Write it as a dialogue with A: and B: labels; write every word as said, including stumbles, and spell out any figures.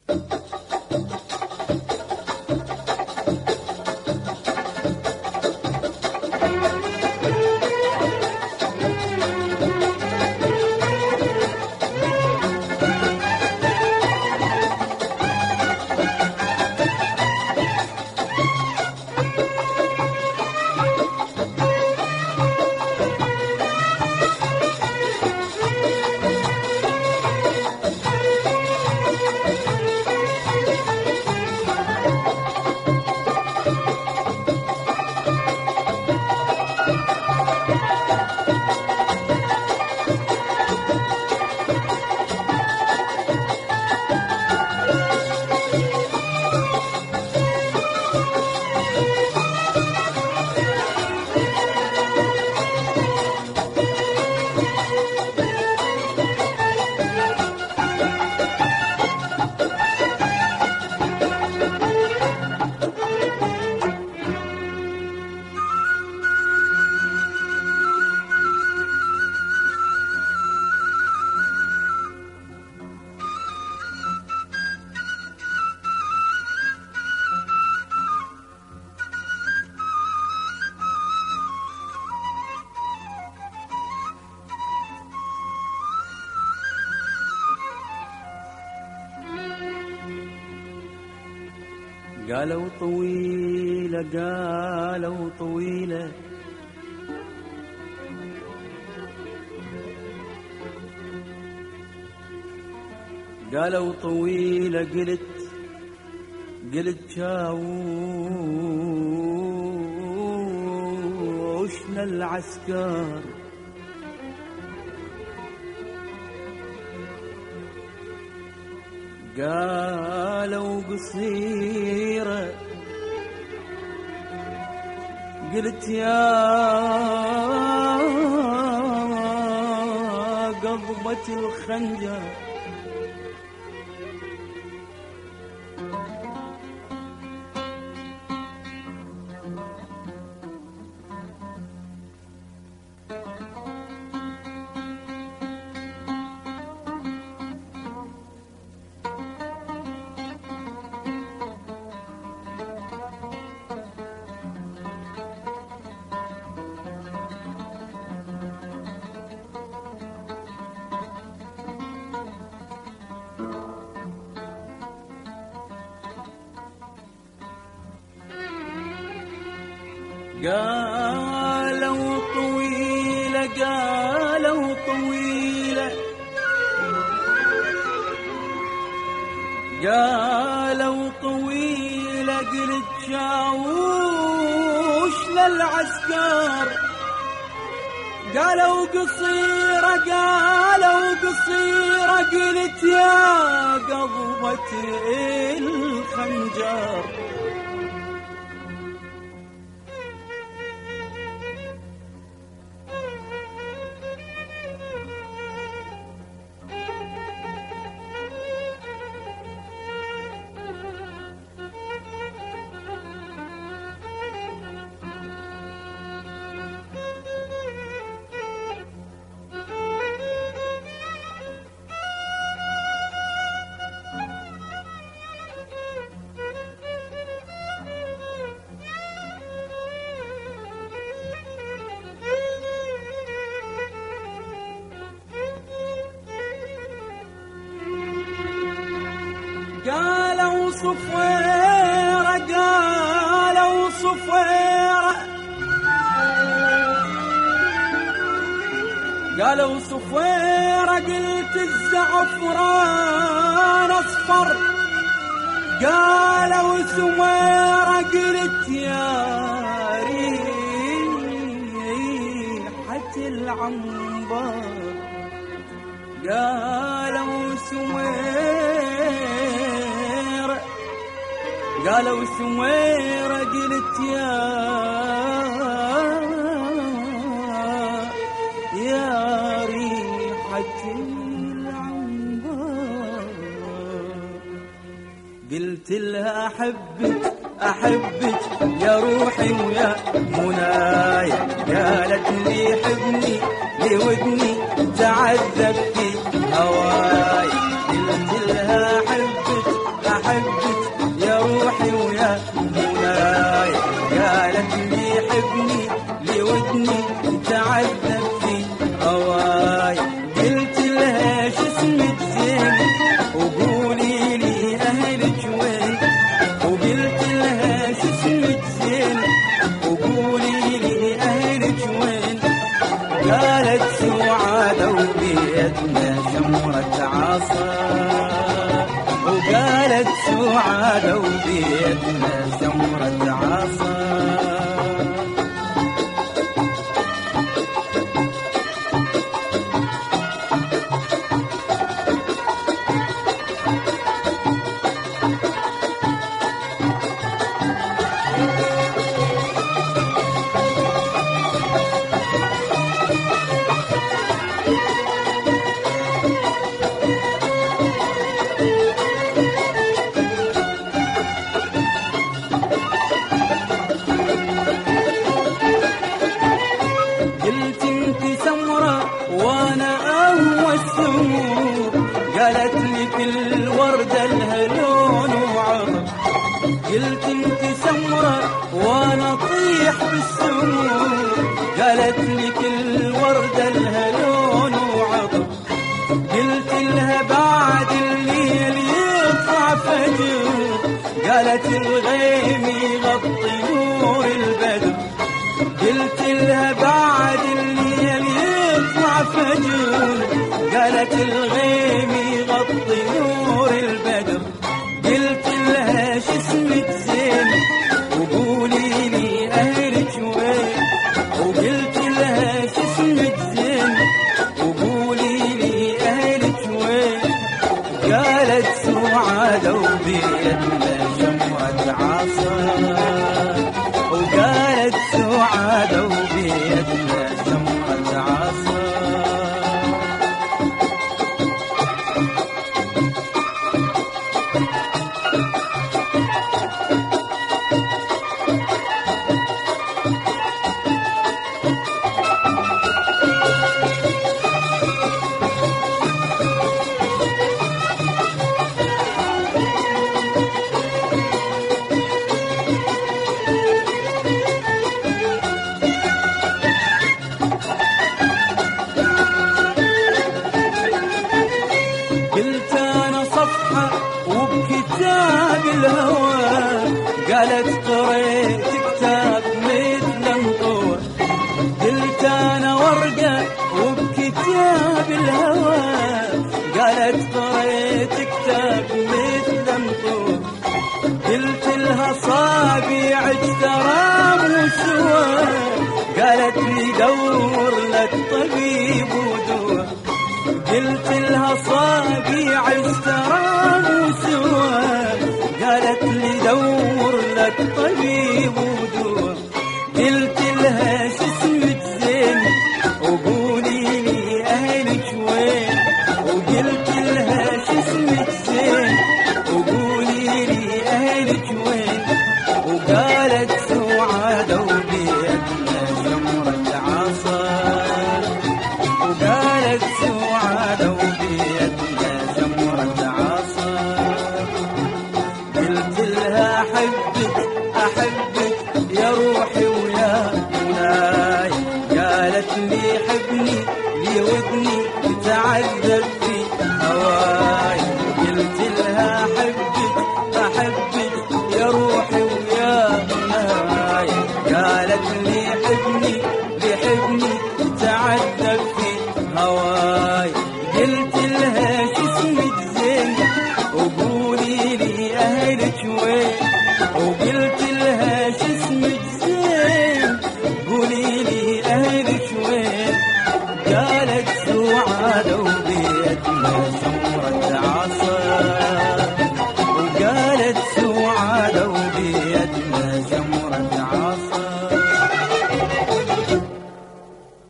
A: قالوا طويلة قالوا طويلة قالوا طويلة قلت قلت شاوشنا العسكر قالوا قصيرة قلت يا قضبة الخنجر قالوا طويلة قالوا طويلة قالوا طويلة قلت شاوش للعسكر قالوا قصيرة قالوا قصيرة قلت يا قضبة الخنجر قالوا صفيرة قالوا صفيرة قالوا صفيرة قلت الزعفران اصفر قالوا سويرة قلت يا ريحة العنبر قالوا سويرة قالوا سويرة قلت يا يا ريحة العنبر قلت لها أحبك أحبك يا روحي ويا منايا قالت لي حبني لودني تعذب في هواي قلت لها أحبك سعادة وبيدنا شمرة عصا. قلت انت سمرة وانا اهوى السمور، قالت لي في الوردة لها لون وعطر. قلت انت سمرة وانا طيح بالسمور، قالت لي في الوردة لها لون وعطر. قلت لها بعد الليل يطلع فجر، قالت الغيم يغطي نور البدر. قلت لها بعد الليل يطلع فجر، قالت الغيم يغطي نور البدر. قلت لها شسمك زين وقولي لي اهلك وين، وقلت لها شسمك زين وقولي لي اهلك وين. قالت سعادة وبيدنا شمرة عصا، وقالت سعادة وبيدنا شمرة عصا. قلت انا صفحة وبكتاب الهوى، قالت قريت كتاب مثل مطور. قلت انا ورقة وبكتاب الهوى، قالت قريت كتاب مثل مطور. قلت لها صابيعك ترى مو سوا، قالت لي دور لك طبيب ودوا. قلت لها صابيعك ترى مو سوا، قالت لي دور لك طبيب ودوا. قلت لها شسمك زين وقولي لي اهلك وين، وقلت لها شسمك زين وقولي لي اهلك وين. وقالت سعادة وبيدنا شمرة عصا، وقالت سعادة وبيدنا شمرة عصا. قلت لها احبك احبك يا روحي ويا مناي، قالت لي حبني لي ودني تتعذب في هواي. قلت لها احبك احبك يا روحي ويا مناي، قالت لي حبني لي حبني تتعذب في هواي.